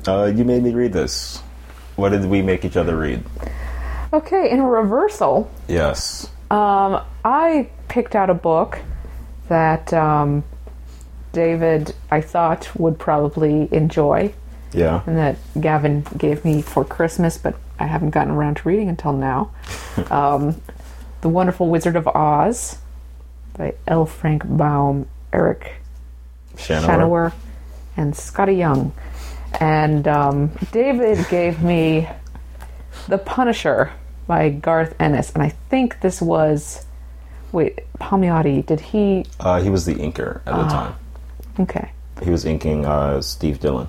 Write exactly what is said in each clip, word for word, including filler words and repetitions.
Uh, you made me read this. What did we make each other read? Okay, in a reversal, Yes. um, I picked out a book that um, David, I thought, would probably enjoy, Yeah. and that Gavin gave me for Christmas, but I haven't gotten around to reading until now. um, The Wonderful Wizard of Oz by L. Frank Baum, Eric Shanower. Shanower, and Scotty Young. And um, David gave me The Punisher by Garth Ennis, and I think this was... Wait, Palmiotti, did he... Uh, he was the inker at the Ah. time. Okay. He was inking uh, Steve Dillon.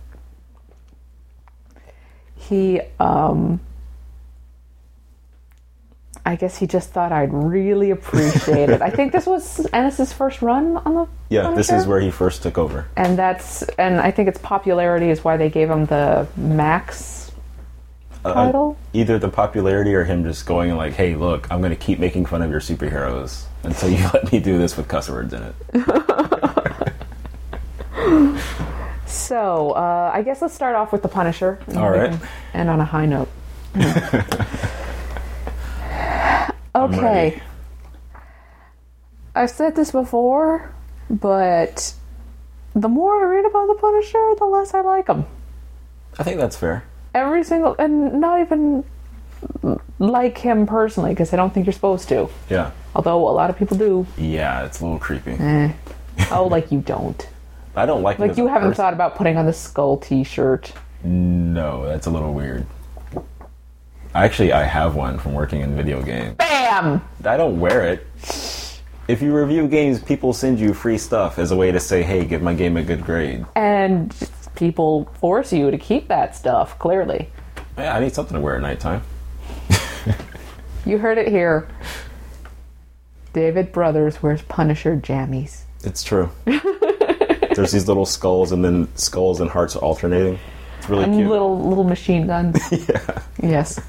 He, um... I guess he just thought I'd really appreciate it. I think this was Ennis's first run on the Yeah, Punisher? this is where he first took over. And that's... And I think its popularity is why they gave him the Max Uh, title. either the popularity or him just going like, hey, look, I'm going to keep making fun of your superheroes until you let me do this with cuss words in it. So, uh, I guess let's start off with The Punisher. and All we right. can end on a high note. I'm Okay. ready. I've said this before, but the more I read about The Punisher, the less I like him. I think that's fair. Every single... And not even like him personally, because I don't think you're supposed to. Yeah. Although a lot of people do. Yeah, it's a little creepy. Eh. Oh, like you don't. I don't like him Like as you a haven't person. thought about putting on the Skull t-shirt. No, that's a little weird. Actually, I have one from working in video games. Bam! I don't wear it. If you review games, people send you free stuff as a way to say, hey, give my game a good grade. And people force you to keep that stuff, clearly. Yeah, I need something to wear at nighttime. You heard it here. David Brothers wears Punisher jammies. It's true. There's these little skulls, and then skulls and hearts alternating. It's really And cute. little little machine guns. Yeah. Yes.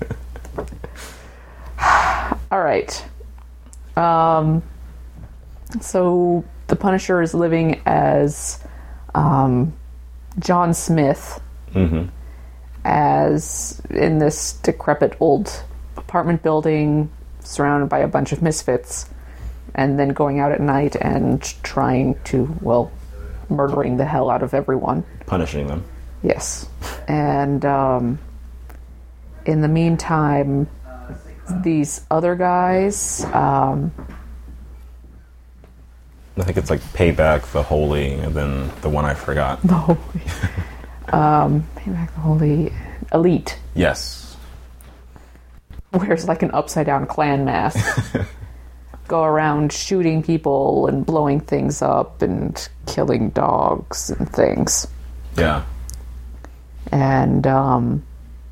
All right. Um, so the Punisher is living as um, John Smith, Mm-hmm. as in this decrepit old apartment building surrounded by a bunch of misfits, and then going out at night and trying to, well, murdering the hell out of everyone. Punishing them. Yes. And um, in the meantime, these other guys, um, I think it's like Payback, The Holy, and then the one I forgot. the Holy, um, Payback the Holy, Elite, Yes. wears like an upside down clan mask, go around shooting people and blowing things up and killing dogs and things. Yeah. And, um,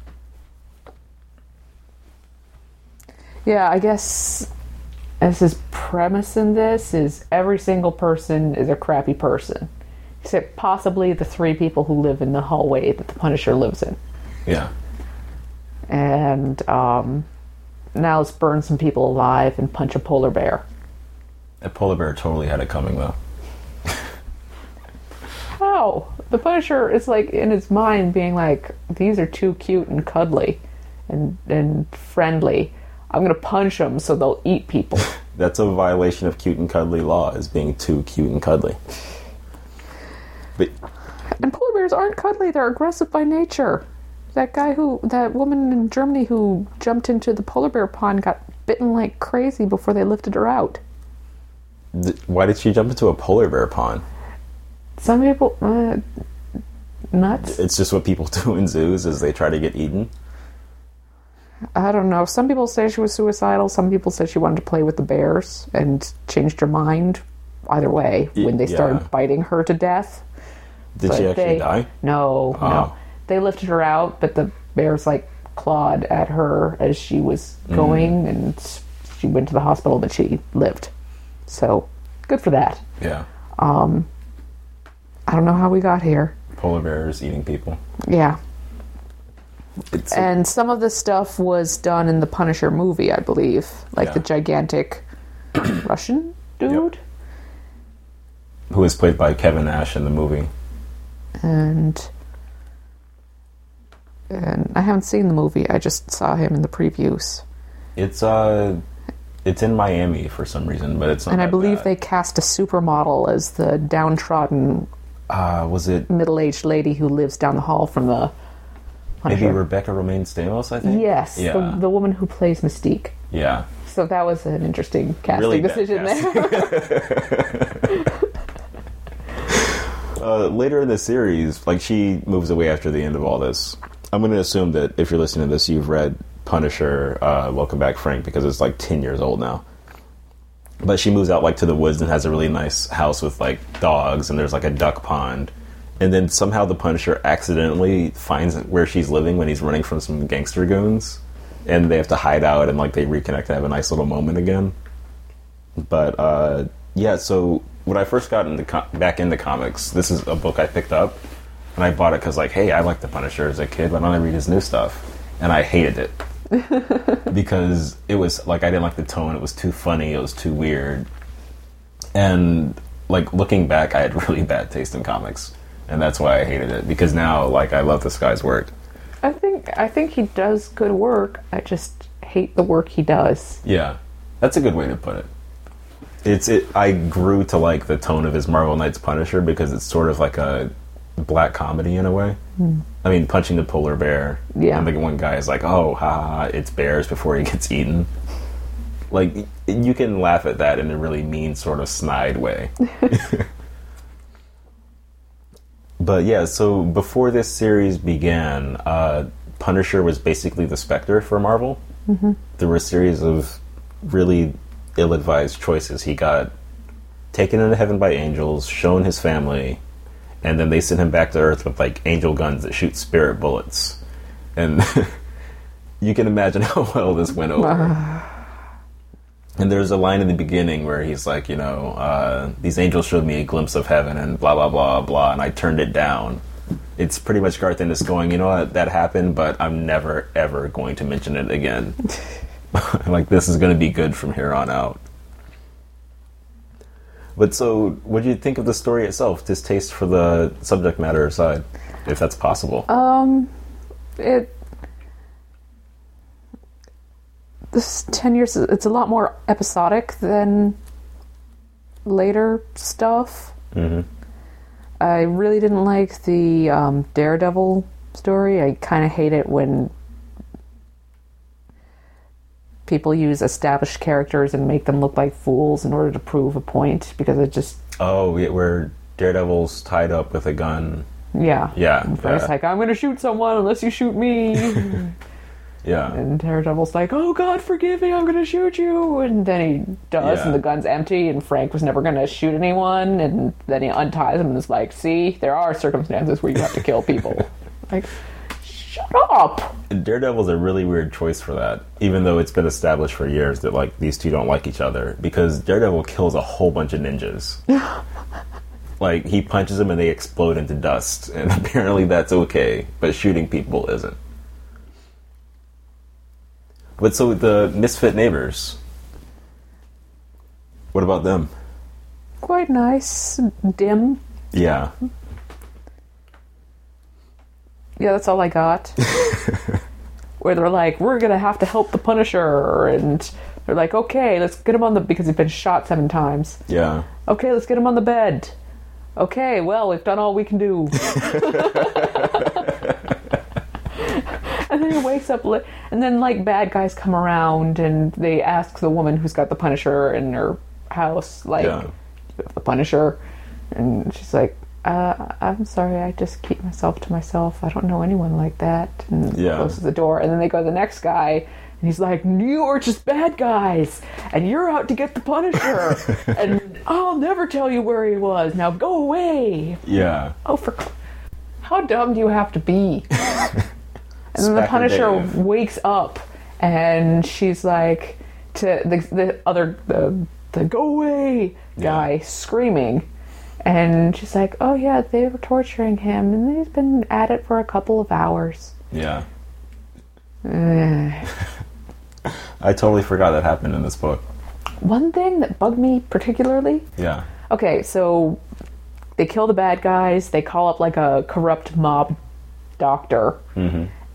yeah, I guess as his premise in this is every single person is a crappy person. Except possibly the three people who live in the hallway that the Punisher lives in. Yeah. And, um, now let's burn some people alive and punch a polar bear. That polar bear totally had it coming, though. How? The Punisher is like in his mind being like, these are too cute and cuddly and, and friendly. I'm gonna punch them so they'll eat people. That's a violation of cute and cuddly law, is being too cute and cuddly. But And polar bears aren't cuddly, they're aggressive by nature. That guy who, that woman in Germany who jumped into the polar bear pond got bitten like crazy before they lifted her out. th- why did she jump into a polar bear pond? Some people, uh, nuts? It's just what people do in zoos, is they try to get eaten. I don't know. Some people say she was suicidal. Some people said she wanted to play with the bears and changed her mind. Either way, Y- when they yeah. started biting her to death. Did But she actually they- die? No, Oh. no. They lifted her out, but the bears like clawed at her as she was going, Mm. and she went to the hospital, but she lived. So, good for that. Yeah. Um, I don't know how we got here. Polar bears eating people. Yeah. It's And some of the stuff was done in the Punisher movie, I believe. Like Yeah. the gigantic Russian dude. who was played by Kevin Nash in the movie. And And I haven't seen the movie. I just saw him in the previews. It's uh, it's in Miami for some reason, but it's not. And I that believe bad. they cast a supermodel as the downtrodden, uh, was it middle-aged lady who lives down the hall from the maybe Punisher. Rebecca Romaine Stamos? I think. Yes, Yeah. the, the woman who plays Mystique. Yeah. So that was an interesting casting Really bad decision there. uh, later in the series, like she moves away after the end of all this. I'm going to assume that if you're listening to this, you've read Punisher, uh, Welcome Back, Frank, because it's like ten years old now. But she moves out like to the woods and has a really nice house with like dogs, and there's like a duck pond. And then somehow the Punisher accidentally finds where she's living when he's running from some gangster goons. And they have to hide out, and like they reconnect and have a nice little moment again. But uh, yeah, so when I first got into com- back into comics, this is a book I picked up, and I bought it because like, hey, I liked the Punisher as a kid, but I don't read his new stuff, and I hated it because it was like I didn't like the tone. It was too funny. It was too weird, and like looking back, I had really bad taste in comics, and that's why I hated it. Because now, like, I love this guy's work. I think I think he does good work. I just hate the work he does. Yeah, that's a good way to put it. It's it. I grew to like the tone of his Marvel Knights Punisher because it's sort of like a black comedy in a way. Mm. I mean, punching the polar bear. Yeah. And the one guy is like, "Oh, ha, ha, ha, it's bears" before he gets eaten. Like you can laugh at that in a really mean, sort of snide way. But yeah, so before this series began, uh, Punisher was basically the Spectre for Marvel. Mm-hmm. There were a series of really ill-advised choices. He got taken into heaven by angels, shown his family, and then they sent him back to Earth with like angel guns that shoot spirit bullets. And you can imagine how well this went over. And there's a line in the beginning where he's like, you know, uh, these angels showed me a glimpse of heaven and blah, blah, blah, blah, and I turned it down. It's pretty much Garth Ennis going, you know what, that happened, but I'm never, ever going to mention it again. Like, this is going to be good from here on out. But so, what do you think of the story itself? Distaste for the subject matter aside, if that's possible. Um, it... This ten years, it's a lot more episodic than later stuff. Mm-hmm. I really didn't like the um, Daredevil story. I kind of hate it when people use established characters and make them look like fools in order to prove a point, because it just... Oh, where Daredevil's tied up with a gun. Yeah. Yeah. And Frank's yeah. like, I'm going to shoot someone unless you shoot me. Yeah. And Daredevil's like, oh God, forgive me, I'm going to shoot you. And then he does, yeah. and the gun's empty, and Frank was never going to shoot anyone. And then he unties him and is like, see, there are circumstances where you have to kill people. Like, shut up! Daredevil's a really weird choice for that, even though it's been established for years that like these two don't like each other, because Daredevil kills a whole bunch of ninjas. Like, he punches them and they explode into dust, and apparently that's okay, but shooting people isn't. But so the Misfit Neighbors, what about them? Quite nice. Dim. Yeah. Yeah, that's all I got. Where they're like, we're going to have to help the Punisher, and they're like, okay, let's get him on the... because he's been shot seven times. Yeah. Okay, let's get him on the bed. Okay, well, we've done all we can do. And then he wakes up, li- and then, like, bad guys come around, and they ask the woman who's got the Punisher in her house, like, Yeah. the Punisher, and she's like, uh, I'm sorry, I just keep myself to myself. I don't know anyone like that. And Yeah. closes the door, and then they go to the next guy, and he's like, you are just bad guys, and you're out to get the Punisher, and I'll never tell you where he was. Now go away. Yeah. Oh, for... How dumb do you have to be? And then the Punisher Dave. wakes up, and she's like, to the the other the the go away guy Yeah. screaming, and she's like, oh yeah, they were torturing him, and he's been at it for a couple of hours. Yeah. Eh. I totally forgot that happened in this book. One thing that bugged me particularly. Yeah. Okay, so they kill the bad guys. They call up like a corrupt mob doctor. Mm-hmm.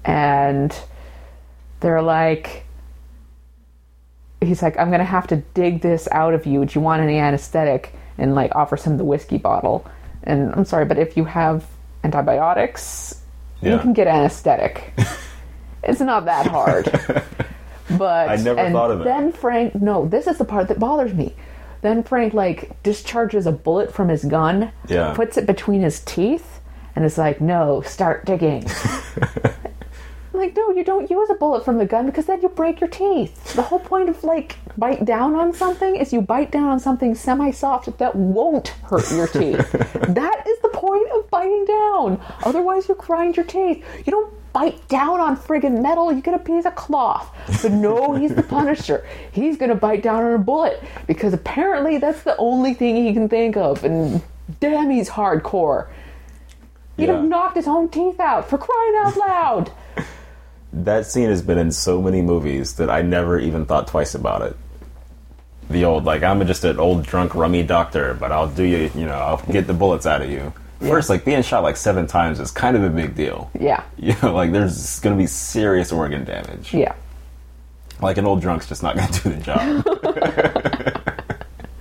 and they're like, he's like, I'm gonna have to dig this out of you. Do you want any anesthetic? And like offers him the whiskey bottle. And I'm sorry, but if you have antibiotics, yeah. you can get anesthetic. It's not that hard. But I never and thought of it. Then Frank, no, this is the part that bothers me. Then Frank like discharges a bullet from his gun, yeah. puts it between his teeth, and is like, no, start digging. I'm like, no, you don't use a bullet from the gun because then you break your teeth. The whole point of like bite down on something is you bite down on something semi-soft that won't hurt your teeth. That is the point of biting down. Otherwise you grind your teeth. You don't bite down on friggin' metal, you get a piece of cloth. But no, he's the Punisher. He's gonna bite down on a bullet because apparently that's the only thing he can think of. And damn, he's hardcore. He'd yeah. have knocked his own teeth out for crying out loud. That scene has been in so many movies that I never even thought twice about it. The old, like, I'm just an old drunk rummy doctor, but I'll do you, you know, I'll get the bullets out of you. Yeah. First, like, being shot like seven times is kind of a big deal. Yeah. You know, like, there's going to be serious organ damage. Yeah. Like, an old drunk's just not going to do the job.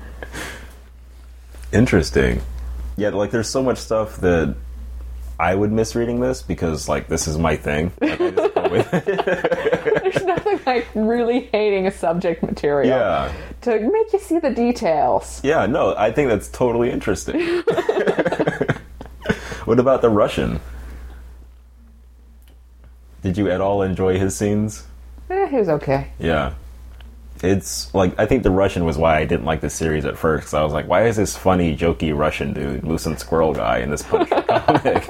Interesting. Yeah, like, there's so much stuff that I would miss reading this because, like, this is my thing. Like, I just go with it. There's nothing like really hating a subject material. Yeah. To make you see the details. Yeah, no, I think that's totally interesting. What about the Russian? Did you at all enjoy his scenes? Eh, he was okay. Yeah. It's, like, I think the Russian was why I didn't like the series at first. Because I was like, why is this funny, jokey Russian dude, Moose and Squirrel guy, in this Punisher comic?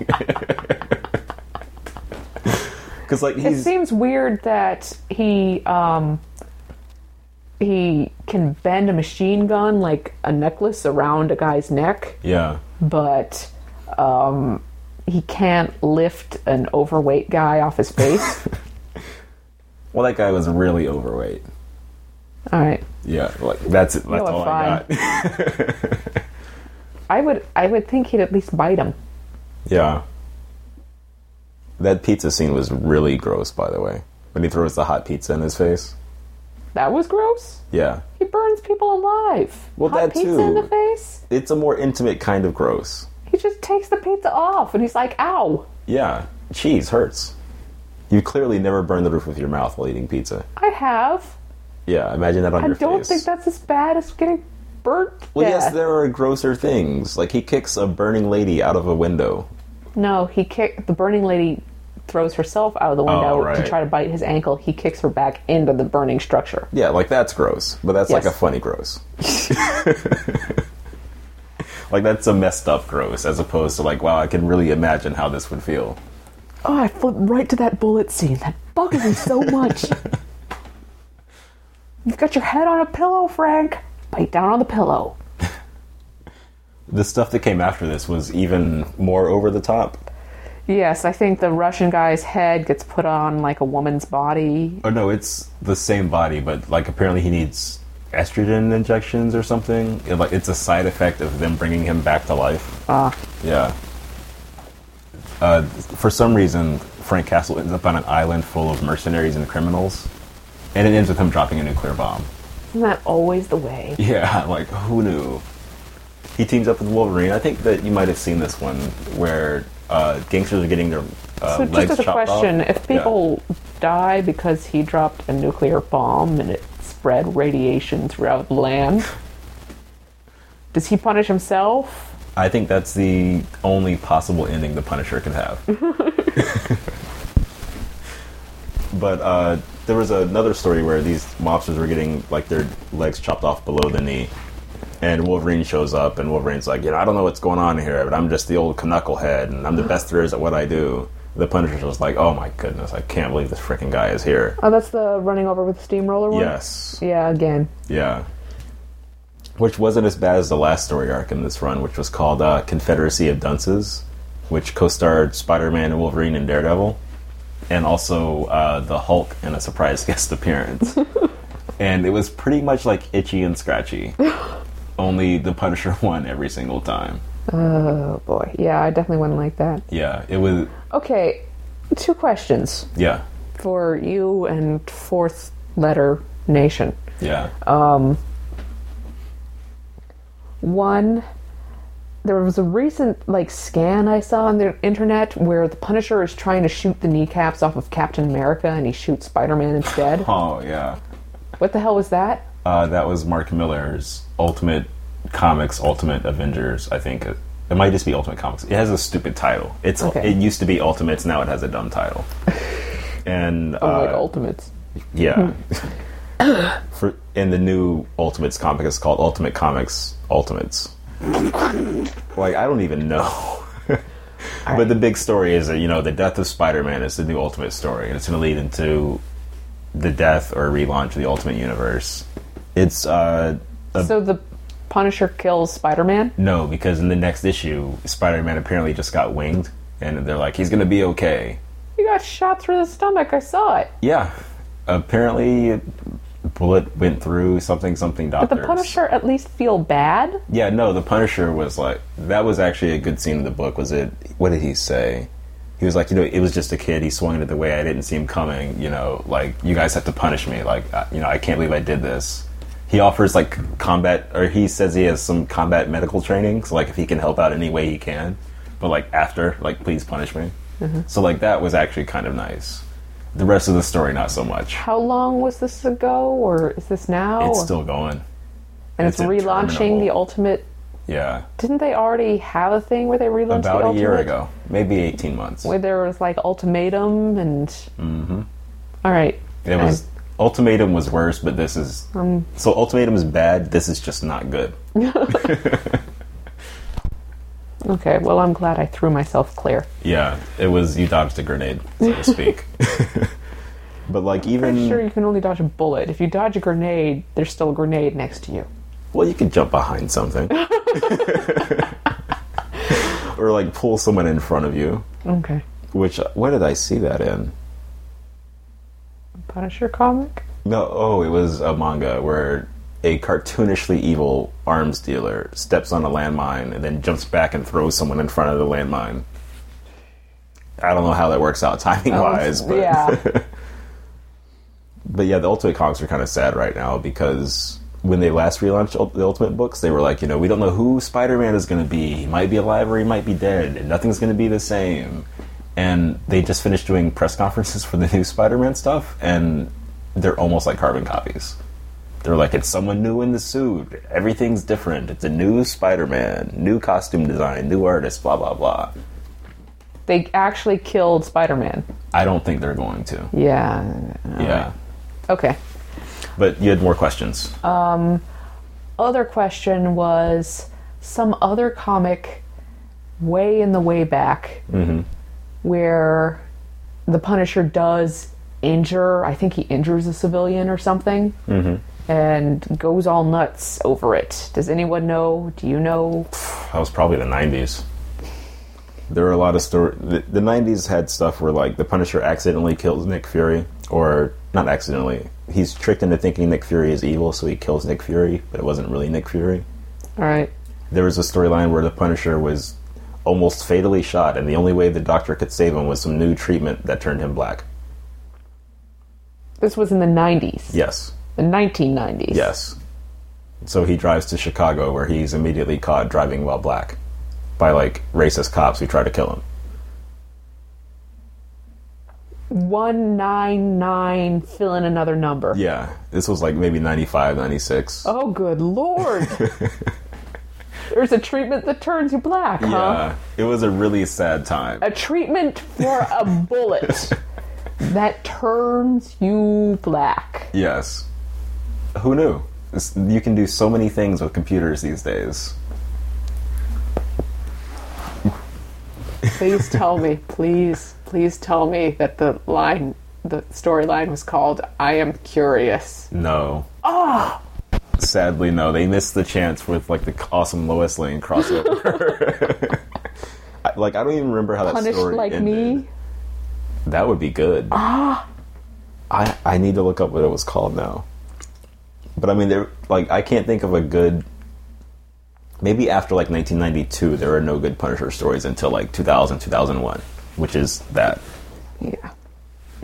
Because, like, he's... It seems weird that he, um... he can bend a machine gun like a necklace around a guy's neck. Yeah. But, um... he can't lift an overweight guy off his face. Well, that guy was really overweight. All right. Yeah, like that's it. That's No, all fine. I got. I would, I would think he'd at least bite him. Yeah. That pizza scene was really gross, by the way. When he throws the hot pizza in his face. That was gross. Yeah. He burns people alive. Well, hot that pizza too. in the face. It's a more intimate kind of gross. He just takes the pizza off, and he's like, "Ow." Yeah, cheese hurts. You clearly never burn the roof of your mouth while eating pizza. I have. Yeah, imagine that on I your face. I don't think that's as bad as getting burnt. Well, death. yes, there are grosser things. Like, he kicks a burning lady out of a window. No, he kick the burning lady throws herself out of the window oh, right. to try to bite his ankle. He kicks her back into the burning structure. Yeah, like, that's gross. But that's yes. like a funny gross. Like, that's a messed up gross, as opposed to, like, wow, I can really imagine how this would feel. Oh, I flipped right to that bullet scene. That bugged me so much. You've got your head on a pillow, Frank. Bite down on the pillow. The stuff that came after this was even more over the top. Yes, I think the Russian guy's head gets put on, like, a woman's body. Oh, no, it's the same body, but, like, apparently he needs estrogen injections or something. It, like, it's a side effect of them bringing him back to life. Ah. Yeah. Uh, for some reason, Frank Castle ends up on an island full of mercenaries and criminals, and it ends with him dropping a nuclear bomb. Isn't that always the way? Yeah, like, who knew? He teams up with Wolverine. I think that you might have seen this one, where uh, gangsters are getting their uh, so legs just as a chopped question, off. if people yeah. die because he dropped a nuclear bomb and it spread radiation throughout the land, does he punish himself? I think that's the only possible ending the Punisher could have. But uh, there was another story where these mobsters were getting, like, their legs chopped off below the knee. And Wolverine shows up, and Wolverine's like, you know, I don't know what's going on here, but I'm just the old knucklehead, and I'm the best there is at what I do. The Punisher was like, oh my goodness, I can't believe this freaking guy is here. Oh, that's the running over with the steamroller one? Yes. Yeah, again. Yeah. Which wasn't as bad as the last story arc in this run, which was called uh, Confederacy of Dunces, which co-starred Spider-Man and Wolverine and Daredevil, and also uh, the Hulk in a surprise guest appearance. And it was pretty much like Itchy and Scratchy. Only the Punisher won every single time. Oh, boy. Yeah, I definitely wouldn't like that. Yeah, it was... Okay, Two questions Yeah. for you and Fourth Letter Nation. Yeah. Um, one, there was a recent like scan I saw on the internet where the Punisher is trying to shoot the kneecaps off of Captain America and he shoots Spider-Man instead. Oh, yeah. What the hell was that? Uh, that was Mark Millar's Ultimate Comics, Ultimate Avengers, I think. It, it might just be Ultimate Comics. It has a stupid title. It's Okay. It used to be Ultimates, now it has a dumb title. And Oh, like uh, Ultimates. yeah. For in the new Ultimates comic, it's called Ultimate Comics Ultimates. Like, I don't even know. But the big story is that, you know, the death of Spider-Man is the new Ultimate story, and it's going to lead into the death or relaunch of the Ultimate Universe. It's, uh... a, So the Punisher kills Spider-Man? no, because in the next issue, Spider-Man apparently just got winged, and they're like, he's going to be okay. He got shot through the stomach. I saw it. Yeah. Apparently, a bullet went through something, something Did doctors. the Punisher at least feel bad? Yeah, no, the Punisher was like, that was actually a good scene in the book. Was it, what did he say? He was like, you know, it was just a kid. He swung it the way I didn't see him coming. You know, like, you guys have to punish me. Like, I- you know, I can't believe I did this. He offers, like, combat, or he says he has some combat medical training. So, like, if he can help out any way he can. But, like, after, like, please punish me. Mm-hmm. So, like, that was actually kind of nice. The rest of the story, not so much. How long was this ago, or is this now? It's or- still going. and it's, it's relaunching interminable. the Ultimate. Yeah. Didn't they already have a thing where they relaunched About the a Ultimate? year ago. Maybe eighteen months. Where there was like Ultimatum and. Mm-hmm. All right. It was Ultimatum was worse, but this is Um, so Ultimatum is bad. This is just not good. Okay. Well, I'm glad I threw myself clear. Yeah, it was you dodged a grenade, so to speak. But like even Pretty sure you can only dodge a bullet. If you dodge a grenade, there's still a grenade next to you. well, you could jump behind something, or like pull someone in front of you. Okay. Which where did I see that in? Punisher comic. No, oh, it was a manga where a cartoonishly evil arms dealer steps on a landmine and then jumps back and throws someone in front of the landmine. I don't know how that works out timing wise, but Yeah. but yeah, the Ultimate comics are kind of sad right now because when they last relaunched Ul- the Ultimate books, they were like, you know, we don't know who Spider-Man is going to be. He might be alive or he might be dead, and nothing's going to be the same. And they just finished doing press conferences for the new Spider-Man stuff, and they're almost like carbon copies. They're like, it's someone new in the suit. Everything's different. It's a new Spider-Man, new costume design, new artist, blah, blah, blah. They actually killed Spider-Man. I don't think they're going to. Yeah. Yeah. Okay. But you had more questions. Other question was some other comic way in the way back Mm-hmm. where the Punisher does injure, I think he injures a civilian or something, Mm-hmm. and goes all nuts over it. Does anyone know? Do you know? That was probably the nineties. There were a lot of stories. The, the nineties had stuff where, like, the Punisher accidentally kills Nick Fury, or not accidentally. He's tricked into thinking Nick Fury is evil, so he kills Nick Fury, but it wasn't really Nick Fury. All right. There was a storyline where the Punisher was almost fatally shot, and the only way the doctor could save him was some new treatment that turned him black. This was in the nineties. Yes. The nineteen nineties. Yes. So he drives to Chicago, where he's immediately caught driving while black by, like, racist cops who try to kill him. one nine nine, fill in another number. Yeah. This was, like, maybe ninety-five, ninety-six. Oh, good lord. There's a treatment that turns you black, huh? Yeah. It was a really sad time. A treatment for a bullet that turns you black. Yes. Who knew? It's, you can do so many things with computers these days. Please tell me, please, please tell me that the line, the storyline was called I Am Curious. No. Oh! Sadly, no. They missed the chance with, like, the awesome Lois Lane crossover. I, like, I don't even remember how that Punished story Like ended. Me? That would be good. Ah! I, I need to look up what it was called now. But, I mean, there, like, I can't think of a good... Maybe after, like, nineteen ninety-two, there were no good Punisher stories until, like, two thousand, two thousand one, which is that. Yeah,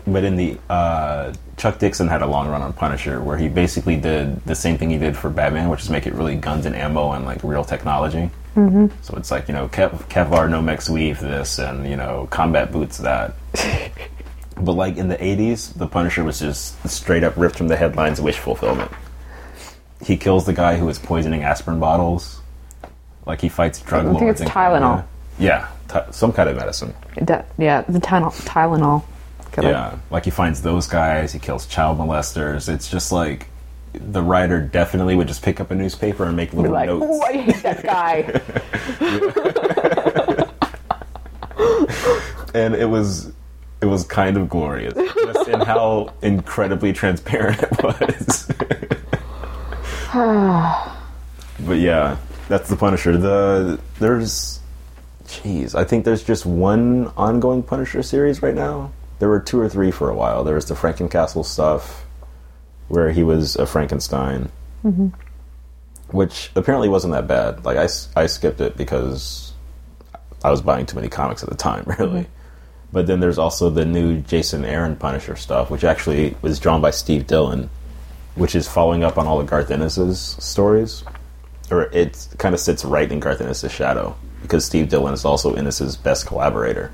But in the uh, Chuck Dixon had a long run on Punisher, where he basically did the same thing he did for Batman, which is make it really guns and ammo and like real technology. Mm-hmm. So it's like, you know, Kev- Kevlar Nomex weave this, and you know, combat boots that. But like in the eighties, the Punisher was just straight up ripped from the headlines, wish fulfillment. He kills the guy who was poisoning aspirin bottles. Like he fights drug lords. I think it's Tylenol. Yeah, yeah t- some kind of medicine. De- yeah, the Tylenol. Tylenol. Killer. Yeah, like he finds those guys. He kills child molesters. It's just like the writer definitely would just pick up a newspaper and make little Be like, notes. "Ooh, I hate that guy." And it was, it was kind of glorious, just in how incredibly transparent it was. But yeah, that's the Punisher. The there's, jeez, I think there's just one ongoing Punisher series right now. There were two or three for a while. There was the Frankencastle stuff, where he was a Frankenstein, mm-hmm. which apparently wasn't that bad. Like I, I skipped it because I was buying too many comics at the time, really. Mm-hmm. But then there's also the new Jason Aaron Punisher stuff, which actually was drawn by Steve Dillon, which is following up on all of Garth Ennis's stories. Or it kind of sits right in Garth Ennis's shadow, because Steve Dillon is also Ennis's best collaborator.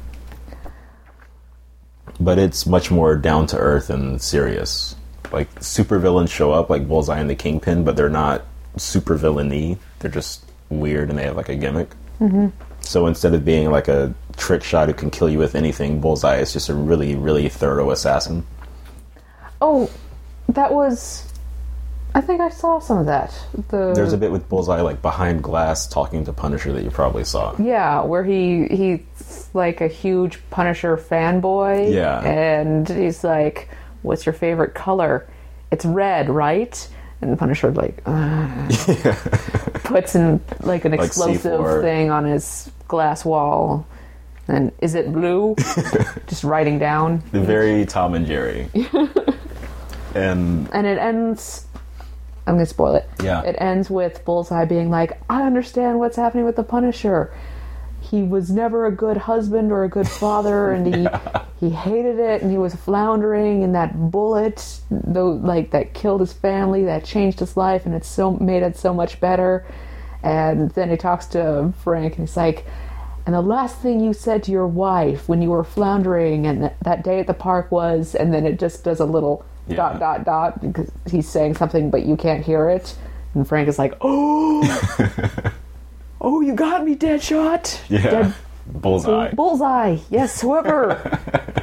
But it's much more down-to-earth and serious. Like, supervillains show up, like Bullseye and the Kingpin, but they're not supervillainy. They're just weird, and they have, like, a gimmick. Mm-hmm. So instead of being, like, a trick shot who can kill you with anything, Bullseye is just a really, really thorough assassin. Oh, that was... I think I saw some of that. The... There's a bit with Bullseye, like, behind glass talking to Punisher that you probably saw. Yeah, where he he's, like, a huge Punisher fanboy. Yeah. And he's like, what's your favorite color? It's red, right? And the Punisher, like, uh, yeah. puts in, like, an like explosive C four thing on his glass wall. And, is it blue? Just writing down. The very Tom and Jerry. and And it ends... I'm going to spoil it. Yeah. It ends with Bullseye being like, I understand what's happening with the Punisher. He was never a good husband or a good father, and he yeah. he hated it, and he was floundering, and that bullet, though, like, that killed his family, that changed his life, and it so made it so much better. And then he talks to Frank, and he's like, and the last thing you said to your wife when you were floundering and th- that day at the park was, and then it just does a little... Yeah. dot dot dot because he's saying something but you can't hear it, and Frank is like, oh oh you got me, Deadshot. Yeah. Dead... Bullseye. Bullseye, yes, whoever.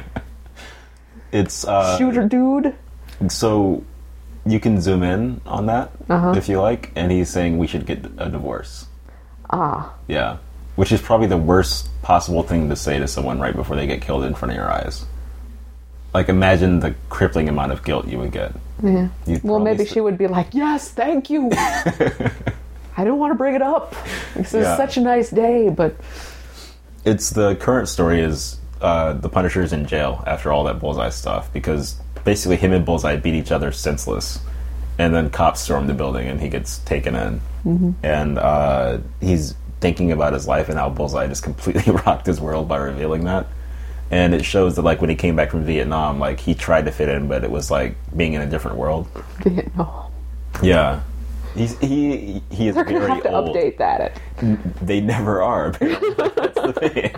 It's uh shooter dude. So you can zoom in on that uh-huh. if you like, and he's saying we should get a divorce. Ah. Yeah, which is probably the worst possible thing to say to someone right before they get killed in front of your eyes. Like, imagine the crippling amount of guilt you would get. Yeah. Well, maybe st- she would be like, yes, thank you. I don't want to bring it up. This is yeah. such a nice day, but... It's the current story is uh, the Punisher's in jail after all that Bullseye stuff, because basically him and Bullseye beat each other senseless. And then cops storm the building and he gets taken in. Mm-hmm. And uh, he's thinking about his life and how Bullseye just completely rocked his world by revealing that. And it shows that, like, when he came back from Vietnam, like, he tried to fit in, but it was like being in a different world. Vietnam. Yeah. He's, he he is They're very gonna have to old. Update that. They never are, apparently. That's the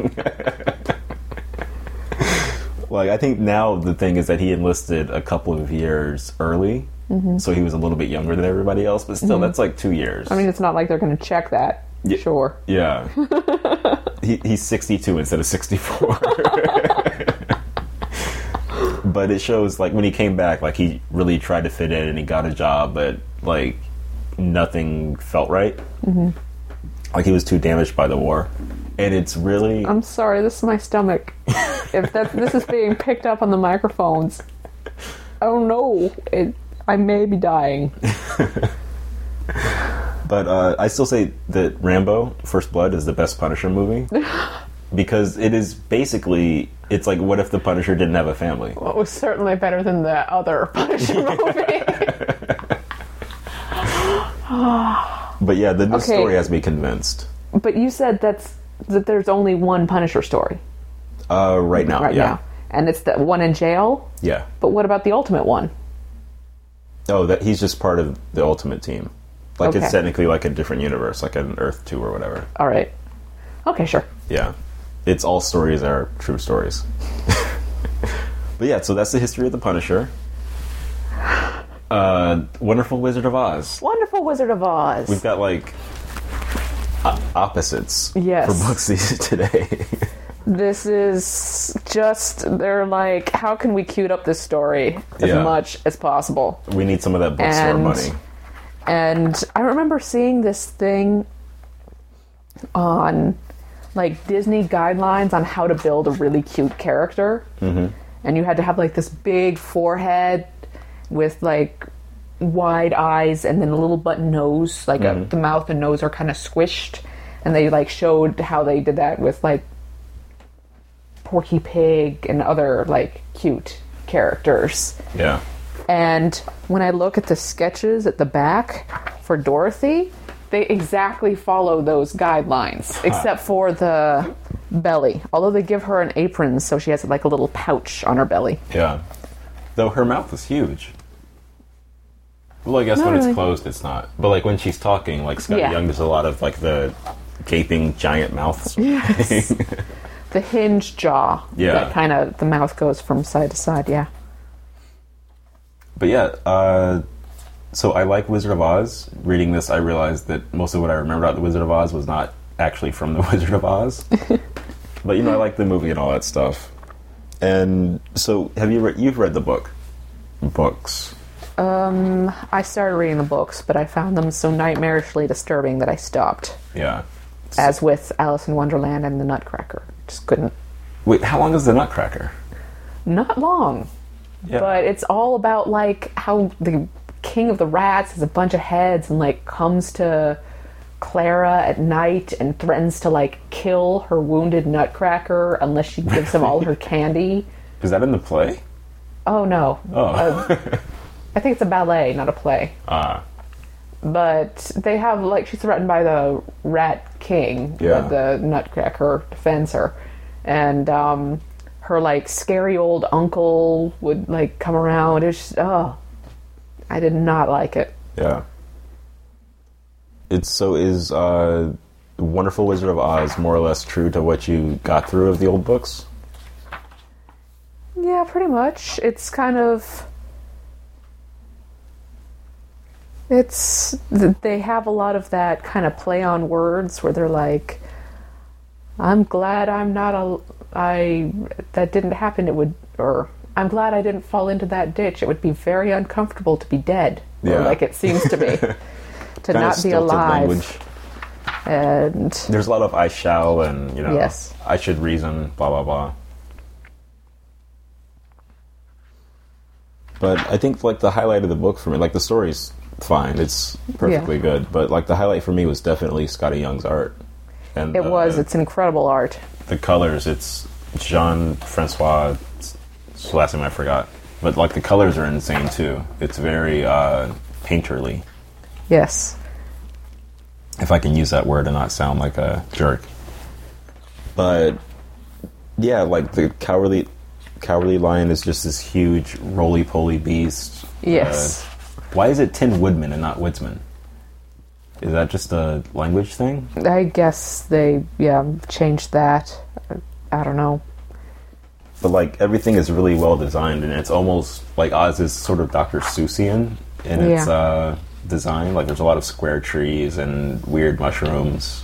thing. Like, I think now the thing is that he enlisted a couple of years early, mm-hmm. so he was a little bit younger than everybody else, but still, mm-hmm. that's like two years. I mean, it's not like they're going to check that. Yeah, sure. Yeah. he, he's sixty-two instead of sixty-four. But it shows, like, when he came back, like, he really tried to fit in and he got a job, but, like, nothing felt right. Mm-hmm. Like, he was too damaged by the war. And it's really... I'm sorry, this is my stomach. If that, this is being picked up on the microphones, I don't know. It, I may be dying. But uh, I still say that Rambo, First Blood, is the best Punisher movie. Because it is basically... It's like, what if the Punisher didn't have a family? Well, it was certainly better than the other Punisher movie. But yeah, the new okay. story has me convinced. But you said that's that there's only one Punisher story. Uh, right now, right yeah. now. And it's the one in jail? Yeah. But what about the Ultimate one? Oh, that he's just part of the Ultimate team. Like, Okay. it's technically like a different universe, like an Earth two or whatever. All right. Okay, sure. Yeah. It's all stories are true stories. But yeah, so that's the history of the Punisher. Uh, Wonderful Wizard of Oz. Wonderful Wizard of Oz. We've got, like, o- opposites Yes. for books these today. This is just, they're like, how can we cute up this story as Yeah. much as possible? We need some of that bookstore And- money. And I remember seeing this thing on, like, Disney guidelines on how to build a really cute character. Mm-hmm. And you had to have, like, this big forehead with, like, wide eyes and then a little button nose. Like, Mm-hmm. a, the mouth and nose are kind of squished. And they, like, showed how they did that with, like, Porky Pig and other, like, cute characters. Yeah. And when I look at the sketches at the back for Dorothy, they exactly follow those guidelines, except for the belly. Although they give her an apron, so she has like a little pouch on her belly. Yeah. Though her mouth is huge. Well, I guess Not when really. it's closed, it's not. But, like, when she's talking, like Scotty Yeah. Young does a lot of, like, the gaping giant mouth sort of Yes. thing. The hinge jaw. Yeah. That kind of, the mouth goes from side to side, yeah. But yeah, uh, so I like Wizard of Oz. Reading this, I realized that most of what I remember about the Wizard of Oz was not actually from the Wizard of Oz. But, you know, I like the movie and all that stuff. And so, have you read, you've read the book? Books. Um, I started reading the books, but I found them so nightmarishly disturbing that I stopped. Yeah. As with Alice in Wonderland and the Nutcracker. Just couldn't. Wait, how long is the Nutcracker? Not long. Yeah. But it's all about, like, how the king of the rats has a bunch of heads and, like, comes to Clara at night and threatens to, like, kill her wounded Nutcracker unless she gives him all her candy. Is that in the play? Oh, no. Oh. Uh, I think it's a ballet, not a play. Ah. But they have, like, she's threatened by the Rat King, Yeah. but the Nutcracker defends her. And, um... her, like, scary old uncle would, like, come around. It was just, oh, I did not like it. Yeah. It's so is uh, Wonderful Wizard of Oz more or less true to what you got through of the old books? Yeah, pretty much. It's kind of... It's... They have a lot of that kind of play on words where they're like, I'm glad I'm not a... I... That didn't happen. It would... Or, I'm glad I didn't fall into that ditch. It would be very uncomfortable to be dead. Yeah. Or like it seems to be. To Kinda not be stilted alive. language. And... There's a lot of I shall and, you know, Yes. I should reason, blah, blah, blah. But I think, like, the highlight of the book for me, like, the story's fine. It's perfectly Yeah. good. But, like, the highlight for me was definitely Scotty Young's art. And It uh, was. It's incredible art. the colors, it's Jean-Francois, it's last name I forgot. But, like, the colors are insane, too. It's very uh, painterly. Yes. If I can use that word and not sound like a jerk. But yeah, like the cowardly cowardly lion is just this huge roly-poly beast. Yes. Uh, why is it Tin Woodman and not Woodsman? Is that just a language thing? I guess they, yeah, changed that. I don't know. But like everything is really well designed, and it's almost like Oz is sort of Doctor Seussian in its Yeah. uh, design. Like there's a lot of square trees and weird mushrooms.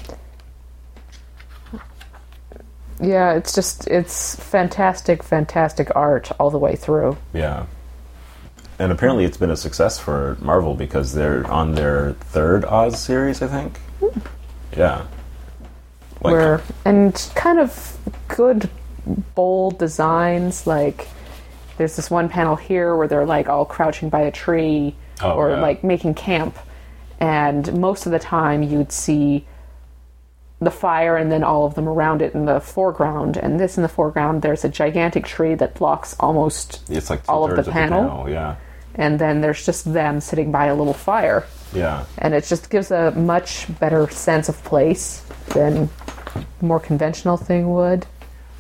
Yeah, it's just, it's fantastic, fantastic art all the way through. Yeah. And apparently it's been a success for Marvel because they're on their third Oz series, I think. Yeah. Like, Where, and kind of good, bold designs, like, there's this one panel here where they're, like, all crouching by a tree, Oh, or, yeah. like, making camp, and most of the time you'd see the fire and then all of them around it in the foreground, and this in the foreground, there's a gigantic tree that blocks almost it's like all of the two-thirds panel. Yeah. and then there's just them sitting by a little fire. Yeah. And it just gives a much better sense of place than a more conventional thing would.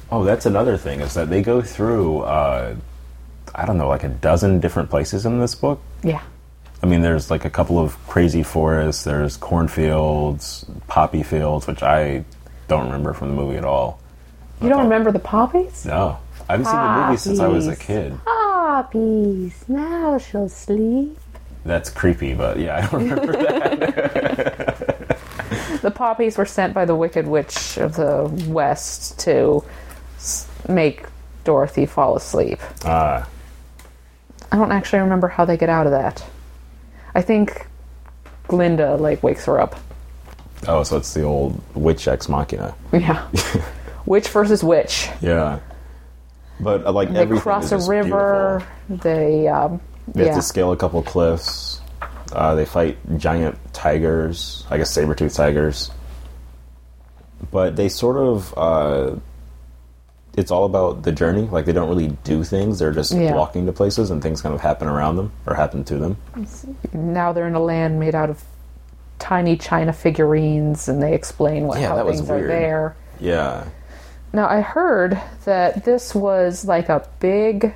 Oh, that's another thing, is that they go through, uh, I don't know, like a dozen different places in this book. Yeah. I mean, there's like a couple of crazy forests, there's cornfields, poppy fields, which I don't remember from the movie at all. You don't remember the poppies? No. I haven't seen the movie since I was a kid. Poppies, now she'll sleep. That's creepy, but yeah, I don't remember that. The poppies were sent by the Wicked Witch of the West to s- make Dorothy fall asleep. Ah. I don't actually remember how they get out of that. I think Glinda, like, wakes her up. Oh, so it's the old witch ex machina. Yeah. Witch versus witch. Yeah. But, uh, like, They everything cross is a just river. beautiful. They, um, They yeah. have to scale a couple cliffs. Uh, they fight giant tigers, I guess saber-toothed tigers. But they sort of, uh, it's all about the journey. Like, they don't really do things. They're just Yeah. walking to places, and things kind of happen around them, or happen to them. Now they're in a land made out of tiny china figurines, and they explain what Yeah, how that was things are weird. there. Yeah. Now, I heard that this was like a big,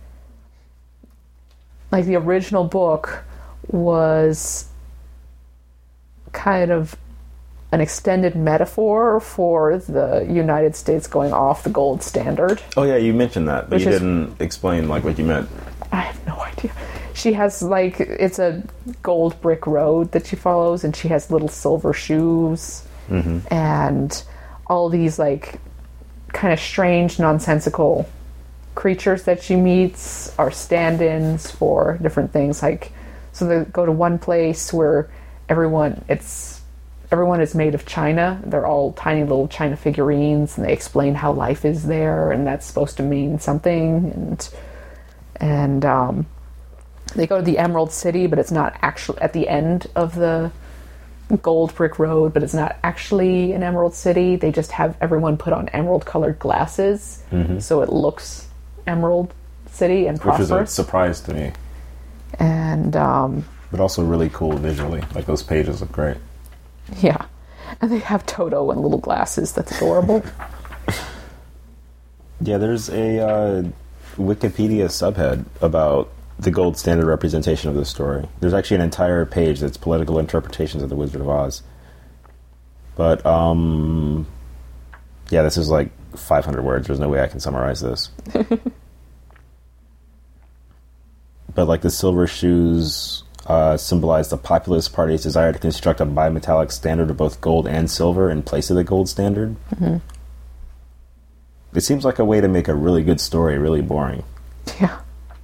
like the original book was kind of an extended metaphor for the United States going off the gold standard. Oh, yeah, you mentioned that, but Which you is- didn't explain, like, what you meant. I have no idea. She has, like, it's a gold brick road that she follows, and she has little silver shoes, Mm-hmm. and all these, like, kind of strange, nonsensical creatures that she meets are stand-ins for different things. Like, so they go to one place where everyone, it's, everyone is made of china. They're all tiny little china figurines, and they explain how life is there, and that's supposed to mean something, and... And um, they go to the Emerald City, but it's not actually at the end of the gold brick road, but it's not actually an Emerald City. They just have everyone put on emerald-colored glasses, Mm-hmm. so it looks Emerald City and Which was a prosperous. surprise to me. And, um, But also really cool visually. Like, those pages look great. yeah. And they have Toto in little glasses. That's adorable. Yeah, there's a uh, Wikipedia subhead about the gold standard representation of this story. There's actually an entire page that's political interpretations of the Wizard of Oz. But, um... yeah, this is like five hundred words. There's no way I can summarize this. But, like, the silver shoes uh, symbolize the Populist Party's desire to construct a bimetallic standard of both gold and silver in place of the gold standard. Mm-hmm. It seems like a way to make a really good story really boring. Yeah.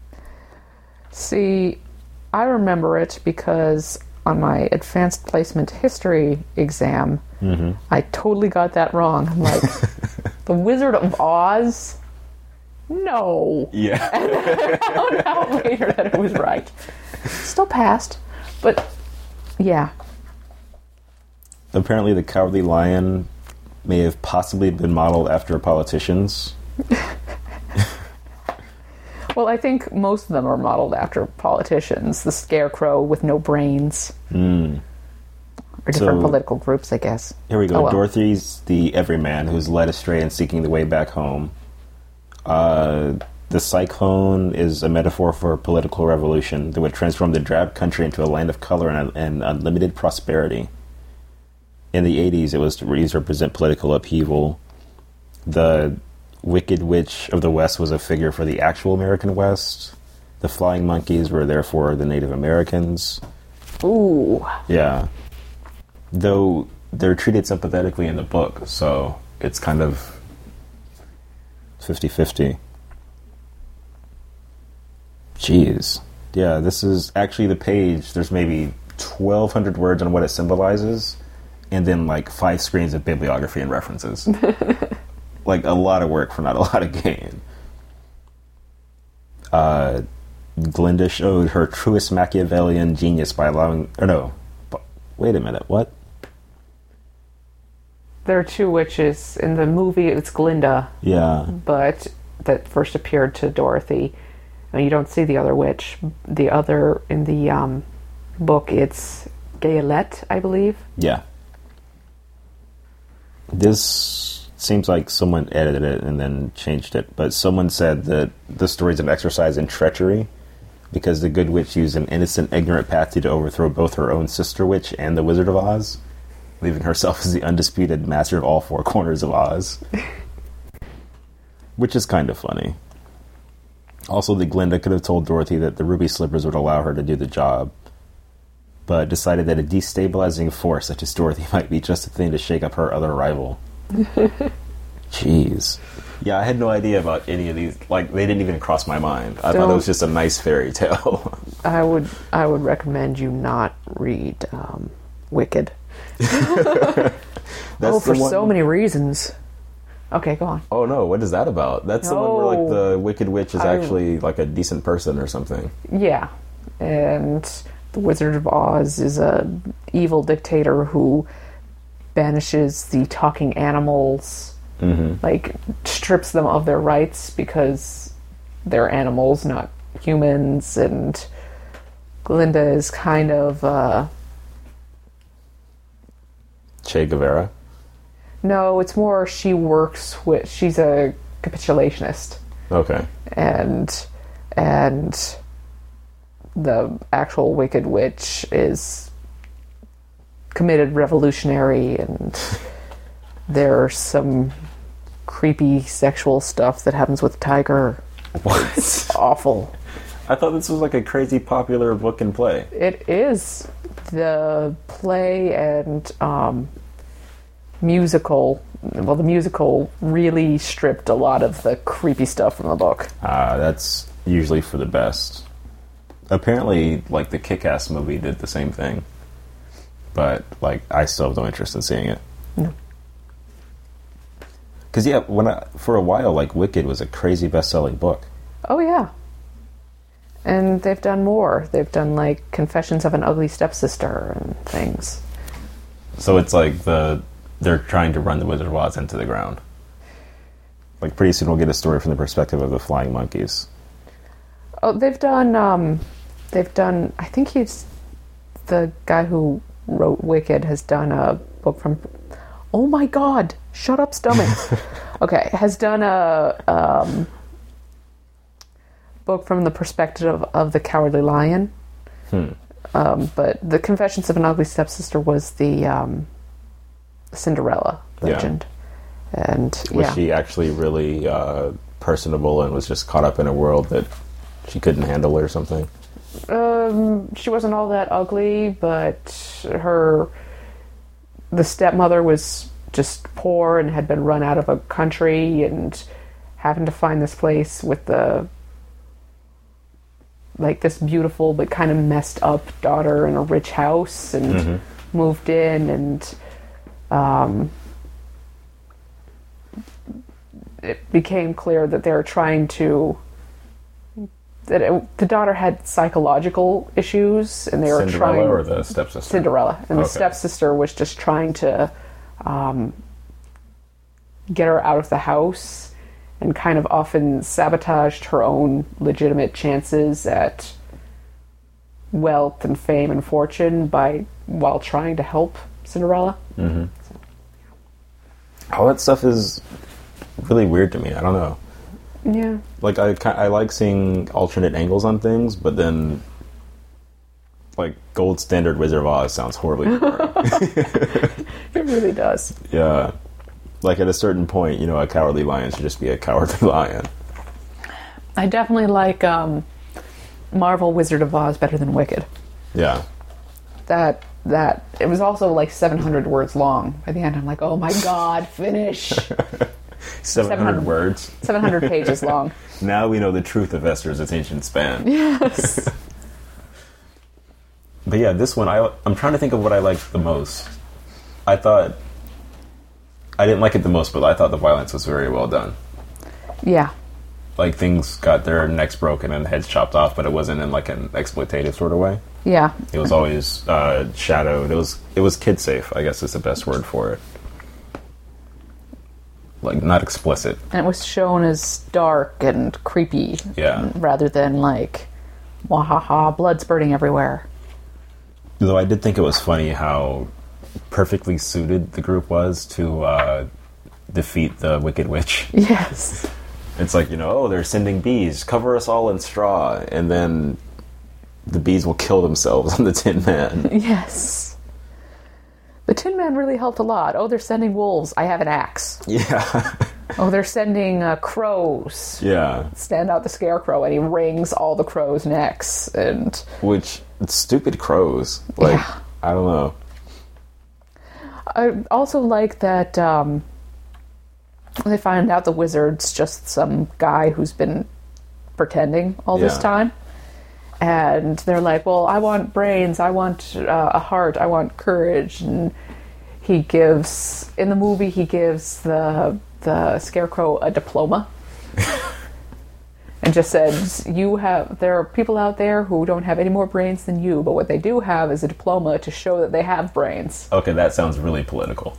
See, I remember it because on my advanced placement history exam, Mm-hmm. I totally got that wrong. I'm like, the Wizard of Oz? No. Yeah. I found out later that it was right. Still passed, but yeah. Apparently the Cowardly Lion may have possibly been modeled after politicians. Well, I think most of them are modeled after politicians. The Scarecrow with no brains. Mm. Or different So- political groups, I guess. Here we go. Oh, well. Dorothy's the everyman who's led astray and seeking the way back home. Uh, the cyclone is a metaphor for a political revolution that would transform the drab country into a land of color and, and unlimited prosperity. In the eighties, it was to used to represent political upheaval. The Wicked Witch of the West was a figure for the actual American West. The flying monkeys were therefore the Native Americans. Ooh. Yeah. Though they're treated sympathetically in the book, so it's kind of fifty-fifty. Jeez. Yeah, this is actually the page. There's maybe twelve hundred words on what it symbolizes, and then like five screens of bibliography and references. Like a lot of work for not a lot of gain. Uh, Glinda showed her truest Machiavellian genius by allowing... Or no. bu- Wait a minute, what? There are two witches. In the movie, it's Glinda, Yeah. but that first appeared to Dorothy. And you don't see the other witch. The other, in the um, book, it's Gayelette, I believe. Yeah. This seems like someone edited it and then changed it, but someone said that the story is an exercise in treachery because the Good Witch used an innocent, ignorant patsy to overthrow both her own sister witch and the Wizard of Oz, leaving herself as the undisputed master of all four corners of Oz. Which is kind of funny. Also, the Glinda could have told Dorothy that the ruby slippers would allow her to do the job, but decided that a destabilizing force such as Dorothy might be just the thing to shake up her other rival. Jeez. Yeah, I had no idea about any of these. Like, they didn't even cross my mind. I Don't, thought it was just a nice fairy tale. I would I would recommend you not read um, Wicked. That's oh, for one... so many reasons. Okay, go on. Oh, no, what is that about? That's the no, one where, like, the Wicked Witch is I... actually, like, a decent person or something. Yeah, and the Wizard of Oz is a evil dictator who banishes the talking animals, mm-hmm. like, strips them of their rights because they're animals, not humans, and Glinda is kind of, uh... Che Guevara? No, it's more she works with... She's a capitulationist. Okay. And... And... the actual Wicked Witch is committed revolutionary, and there's some creepy sexual stuff that happens with Tiger. What? It's awful. I thought this was like a crazy popular book and play. It is. The play and um, musical, well, the musical really stripped a lot of the creepy stuff from the book. Ah, uh, that's usually for the best. Apparently, like, the Kick-Ass movie did the same thing. But, like, I still have no interest in seeing it. No. Because, yeah, when I, for a while, like, Wicked was a crazy best-selling book. Oh, yeah. And they've done more. They've done, like, Confessions of an Ugly Stepsister and things. So it's like the they're trying to run the Wizard of Oz into the ground. Like, pretty soon we'll get a story from the perspective of the flying monkeys. Oh, they've done, um, they've done, I think he's, the guy who wrote Wicked has done a book from, oh my god, shut up, stomach. Okay, has done a um, book from the perspective of, of the Cowardly Lion. Hmm. Um, but the Confessions of an Ugly Stepsister was the um, Cinderella legend. Yeah. And, was yeah. she actually really uh, personable and was just caught up in a world that she couldn't handle it or something? Um, she wasn't all that ugly, but her... The stepmother was just poor and had been run out of a country and having to find this place with the... like, this beautiful but kind of messed up daughter in a rich house, and mm-hmm. moved in, and um, it became clear that they were trying to... that it, the daughter had psychological issues, and they were Cinderella trying... or the stepsister? Cinderella. And okay. the stepsister was just trying to um, get her out of the house, and kind of often sabotaged her own legitimate chances at wealth and fame and fortune by while trying to help Cinderella. Mm-hmm. All that stuff is really weird to me. I don't know. Yeah. Like, I, I like seeing alternate angles on things, but then, like, gold standard Wizard of Oz sounds horribly boring. It really does. Yeah. Like, at a certain point, you know, a cowardly lion should just be a cowardly lion. I definitely like um, Marvel Wizard of Oz better than Wicked. Yeah. That, that, it was also like seven hundred words long. By the end, I'm like, oh my god, finish. seven hundred words. seven hundred pages long. Now we know the truth of Esther's attention span. Yes. But yeah, this one, I, I'm trying to think of what I liked the most. I thought... I didn't like it the most, but I thought the violence was very well done. Yeah. Like, things got their necks broken and heads chopped off, but it wasn't in, like, an exploitative sort of way. Yeah. It was always uh, shadowed. It was it was kid-safe, I guess is the best word for it. Like, not explicit. And it was shown as dark and creepy. Yeah. Rather than, like, wahaha, blood spurting everywhere. Though I did think it was funny how perfectly suited the group was to uh, defeat the Wicked Witch. Yes. It's like, you know, oh, they're sending bees. Cover us all in straw. And then the bees will kill themselves on the Tin Man. Yes. The Tin Man really helped a lot. Oh, they're sending wolves. I have an axe. Yeah. Oh, they're sending uh, crows. Yeah. Stand out the scarecrow, and he wrings all the crows' necks. And Which, stupid crows. Like, yeah. I don't know. I also like that um, they find out the wizard's just some guy who's been pretending all this Yeah. time. And they're like, well, I want brains, I want uh, a heart, I want courage. And he gives, in the movie, he gives the the scarecrow a diploma. And just says, you have, there are people out there who don't have any more brains than you, but what they do have is a diploma to show that they have brains. Okay, that sounds really political.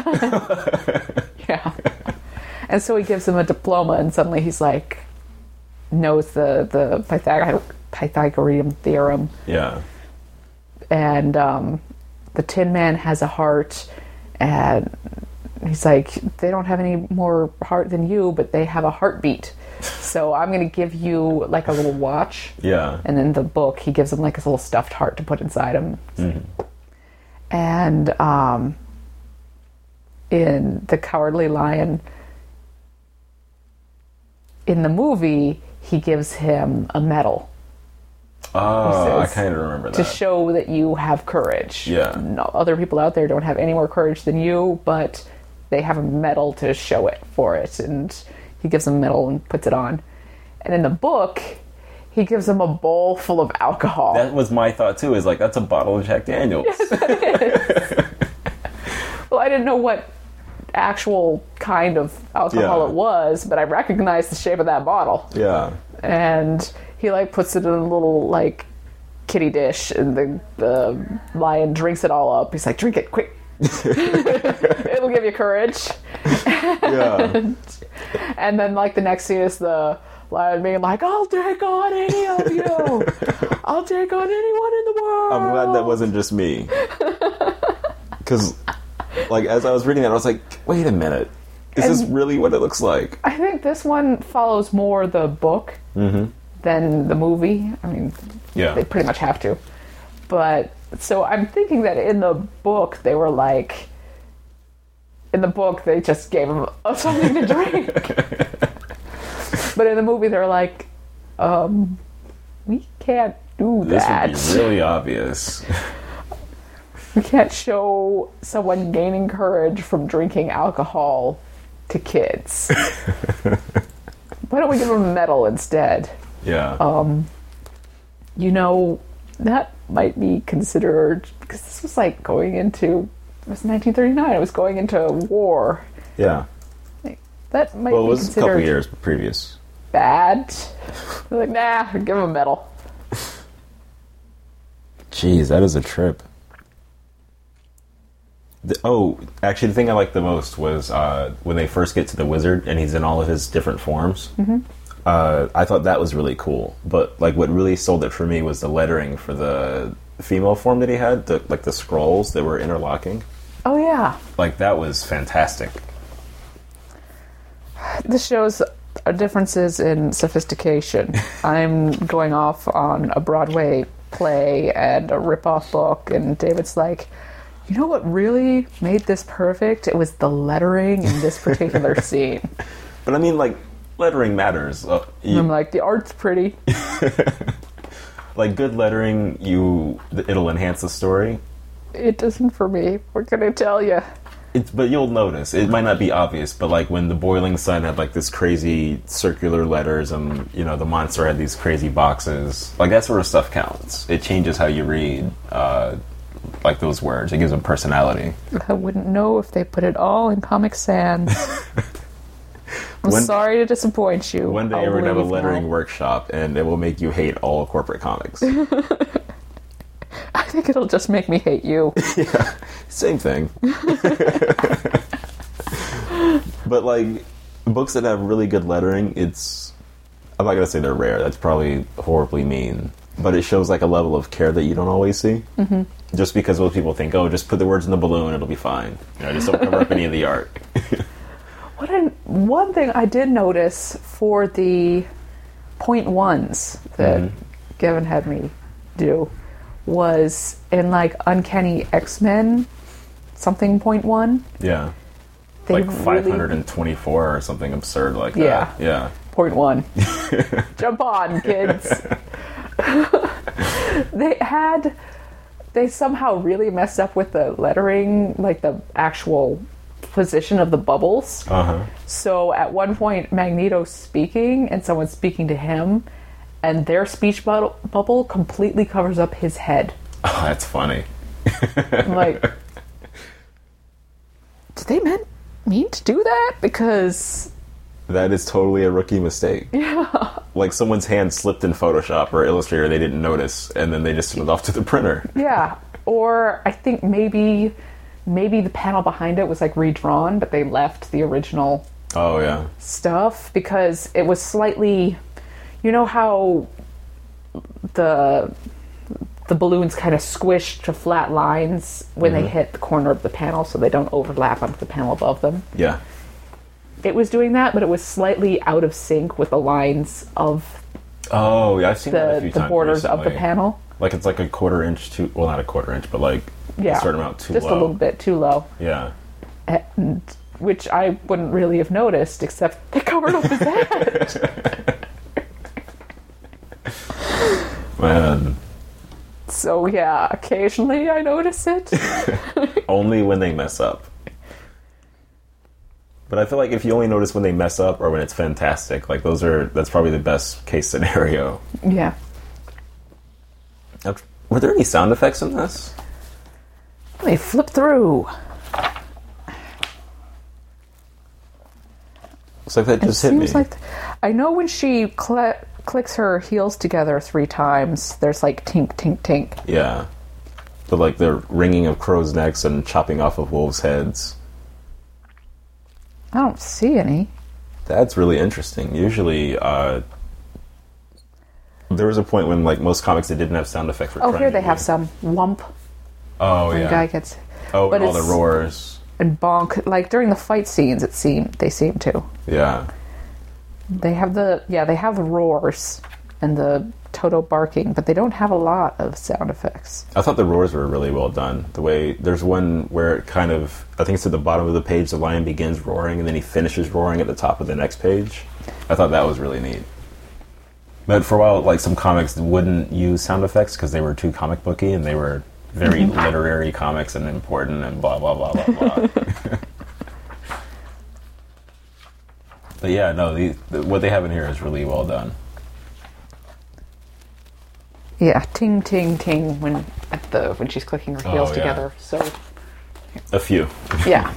Yeah. And so he gives him a diploma, and suddenly he's like, knows the, the Pythag- Pythagorean theorem. Yeah. And um, the Tin Man has a heart, and he's like, they don't have any more heart than you, but they have a heartbeat. So I'm going to give you like a little watch. Yeah. And in the book, he gives him like his little stuffed heart to put inside him. Mm-hmm. And um, in The Cowardly Lion, in the movie, he gives him a medal. Oh, I says, kind of remember that. To show that you have courage. Yeah. No, other people out there don't have any more courage than you, but they have a medal to show it for it. And he gives him a medal and puts it on. And in the book, he gives him a bowl full of alcohol. That was my thought too, is like, that's a bottle of Jack Daniels. Yes, that is. Well, I didn't know what actual kind of alcohol Yeah. it was, but I recognized the shape of that bottle. Yeah. And he like puts it in a little like kitty dish, and the the lion drinks it all up. He's like, drink it quick. It'll give you courage. Yeah. and, and then like the next scene is the lion being like, I'll take on any of you. I'll take on anyone in the world. I'm glad that wasn't just me. Because, like, as I was reading that, I was like, wait a minute. Is And- this really what it looks like? I think this one follows more the book Mm-hmm. than the movie. I mean, Yeah. they pretty much have to. But, so I'm thinking that in the book, they were like, in the book, they just gave him something to drink. But in the movie, they're like, um, we can't do This that. would be really obvious. We can't show someone gaining courage from drinking alcohol to kids. Why don't we give them a medal instead? Yeah. Um, you know, that might be considered, because this was like going into, it was nineteen thirty-nine, it was going into war. yeah. Like, that might Well, it be was a couple considered years previous. bad. They're like, nah, give them a medal. Jeez, that is a trip. The, oh, actually, the thing I liked the most was uh, when they first get to the wizard and he's in all of his different forms. Mm-hmm. Uh, I thought that was really cool. But like, what really sold it for me was the lettering for the female form that he had, the, like the scrolls that were interlocking. Oh, yeah. Like, that was fantastic. This shows differences in sophistication. I'm going off on a Broadway play and a rip-off book, and David's like, you know what really made this perfect? It was the lettering in this particular scene. But I mean, like, lettering matters. Uh, And you, I'm like, the art's pretty. like, good lettering, you it'll enhance the story. It doesn't for me. What can I tell you? It's, but you'll notice. It might not be obvious, but like when the boiling sun had like this crazy circular letters and, you know, the monster had these crazy boxes, like that sort of stuff counts. It changes how you read, uh, like those words. It gives them personality. I wouldn't know if they put it all in Comic Sans. I'm When- sorry to disappoint you. One day I'll we're going to have a leave lettering now. workshop and it will make you hate all corporate comics. I think it'll just make me hate you. Yeah, same thing. But like books that have really good lettering, it's I'm not gonna say they're rare. That's probably horribly mean. But it shows like a level of care that you don't always see. Mm-hmm. Just because most people think, oh, just put the words in the balloon, it'll be fine. You know, just don't cover up any of the art. one thing I did notice for the point ones that Mm-hmm. Gavin had me do was in like Uncanny X-Men something point one. Yeah. They Like really- five hundred twenty-four or something absurd like Yeah. that. Yeah. Point one. Jump on, kids. They had, they somehow really messed up with the lettering, like the actual position of the bubbles. Uh-huh. So at one point, Magneto's speaking, and someone's speaking to him, and their speech bu- bubble completely covers up his head. Oh, that's funny. I'm like, did they mean, mean to do that? Because That is totally a rookie mistake. Yeah. Like someone's hand slipped in Photoshop or Illustrator, they didn't notice, and then they just sent it off to the printer. yeah, or I think maybe maybe the panel behind it was like redrawn, but they left the original Oh, yeah. stuff because it was slightly, you know how the the balloons kind of squish to flat lines when they hit the corner of the panel so they don't overlap onto the panel above them. Yeah. It was doing that, but it was slightly out of sync with the lines of Oh, yeah, I've seen that a the, few the times borders of the recently. panel. Like it's like a quarter inch too, well, not a quarter inch, but like Yeah, a certain amount too just low. a little bit too low. Yeah. And, which I wouldn't really have noticed, except they covered up his head. Man. So yeah, occasionally I notice it. Only when they mess up. But I feel like if you only notice when they mess up or when it's fantastic, like those are, that's probably the best case scenario. Yeah. Now, were there any sound effects in this? Let me flip through. Looks like that It just hit me. seems like I know when she cl- clicks her heels together three times, there's like tink, tink, tink. Yeah. But like the wringing of crows' necks and chopping off of wolves' heads. I don't see any. That's really interesting. Usually, uh, there was a point when like most comics they didn't have sound effects. For Oh, trying here to they do- have some whump Oh when yeah. the guy gets oh, but and all the it's- roars. and bonk. Like during the fight scenes, it seemed they seem to. Yeah. They have the yeah they have the roars and the Toto barking, but they don't have a lot of sound effects. I thought the roars were really well done. The way there's one where it kind of, I think it's at the bottom of the page, the lion begins roaring and then he finishes roaring at the top of the next page. I thought that was really neat. But for a while, like some comics wouldn't use sound effects because they were too comic booky and they were very literary comics and important and blah blah blah blah blah. But yeah, no, the, the, what they have in here is really well done. Yeah, ting ting ting when at the when she's clicking her heels Oh, yeah. together. So A few. yeah.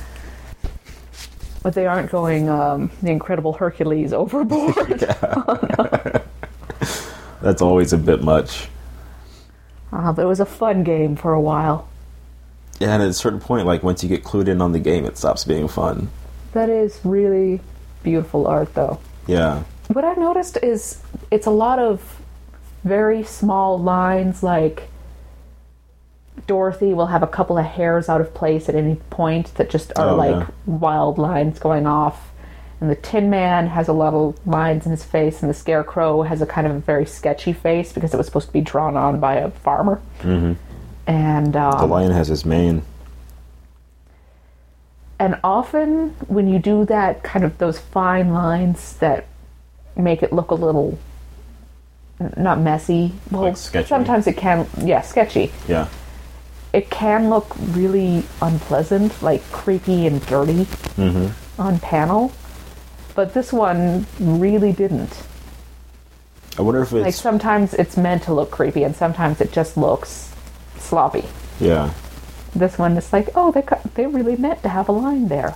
But they aren't going um, the Incredible Hercules overboard. That's always a bit much. Uh, but it was a fun game for a while. Yeah, and at a certain point, like once you get clued in on the game, it stops being fun. That is really beautiful art, though. Yeah. What I've noticed is it's a lot of very small lines, like Dorothy will have a couple of hairs out of place at any point that just are Oh, like yeah. wild lines going off. And the Tin Man has a lot of lines in his face, and the Scarecrow has a kind of a very sketchy face because it was supposed to be drawn on by a farmer. Mm-hmm. And um, The lion has his mane. And often when you do that, kind of those fine lines that make it look a little, n- not messy. Well, Like sketchy? sometimes it can, yeah, sketchy. Yeah. It can look really unpleasant, like creepy and dirty Mm-hmm. on panel. But this one really didn't. I wonder if it's... Like sometimes it's meant to look creepy and sometimes it just looks sloppy. yeah. This one is like, oh, they co- they really meant to have a line there.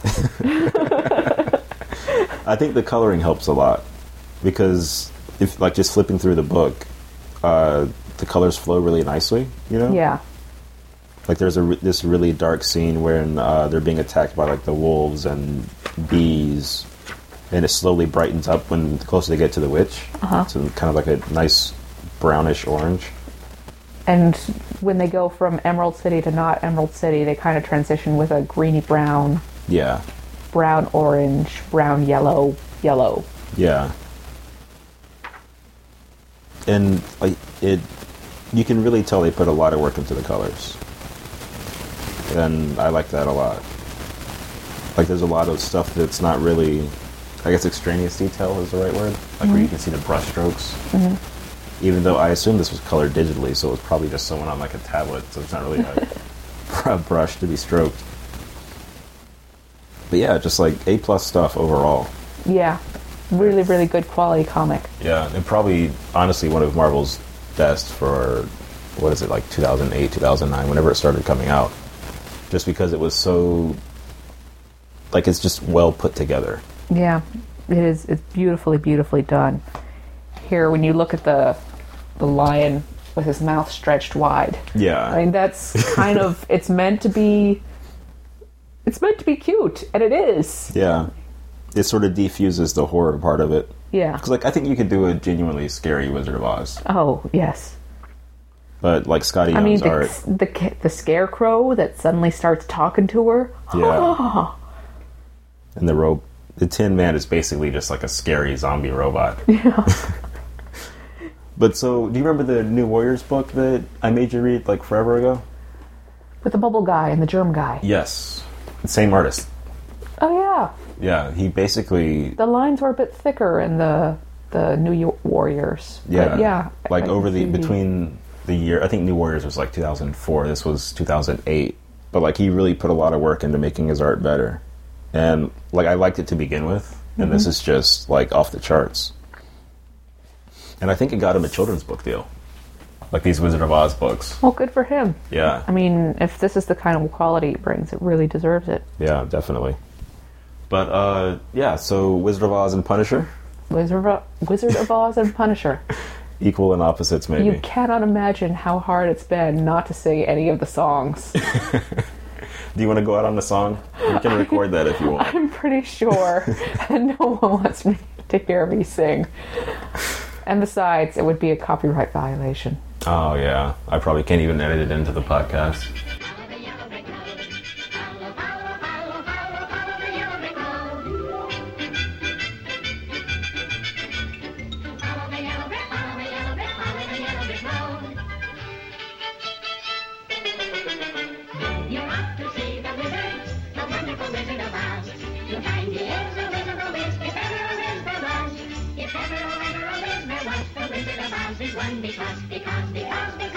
I think the coloring helps a lot. Because if, like, just flipping through the book, uh, the colors flow really nicely, you know? Yeah. Like, there's a re- this really dark scene when uh, they're being attacked by, like, the wolves and bees. And it slowly brightens up when the closer they get to the witch. Uh-huh. So kind of like a nice brownish orange. And when they go from Emerald City to not Emerald City, they kind of transition with a greeny brown. Yeah. brown, orange, brown, yellow, yellow. Yeah. And like it, you can really tell they put a lot of work into the colors. And I like that a lot. Like there's a lot of stuff that's not really, I guess extraneous detail is the right word. Like mm-hmm. where you can see the brush strokes. Mm-hmm. Even though I assume this was colored digitally, so it was probably just someone on like a tablet, so it's not really a, a brush to be stroked. But yeah, just like A plus stuff overall. Yeah, really, really good quality comic. Yeah, and probably honestly one of Marvel's best for, what is it, like two thousand eight, two thousand nine, whenever it started coming out. Just because it was so, like it's just well put together. Yeah, it is. It's beautifully, beautifully done. Here, when you look at the the lion with his mouth stretched wide. Yeah. I mean, that's kind of, it's meant to be, it's meant to be cute, and it is. Yeah. It sort of defuses the horror part of it. Yeah. Because, like, I think you could do a genuinely scary Wizard of Oz. Oh, yes. But, like, Scotty Young's I mean, the, art. The, the scarecrow that suddenly starts talking to her. Yeah. And the rope. The Tin Man is basically just like a scary zombie robot. Yeah. But so, do you remember the New Warriors book that I made you read like forever ago? With the bubble guy and the germ guy. Yes. Same artist. Oh, yeah. Yeah, he basically... The lines were a bit thicker in the the New York Warriors. Yeah. But yeah. Like I over the... see. Between the year... I think New Warriors was like two thousand four. This was two thousand eight. But like he really put a lot of work into making his art better. And like I liked it to begin with. And mm-hmm. this is just like off the charts. And I think it got him a children's book deal. Like these Wizard of Oz books. Well, good for him. Yeah. I mean, if this is the kind of quality it brings, it really deserves it. Yeah, definitely. But, uh, yeah, so Wizard of Oz and Punisher? Wizard of, Wizard of Oz and Punisher. Equal and opposites, maybe. You cannot imagine how hard it's been not to sing any of the songs. Do you want to go out on the song? You can record that if you want. I'm pretty sure no one wants me to hear me sing. And besides, it would be a copyright violation. Oh, yeah. I probably can't even edit it into the podcast. Because, because, because, because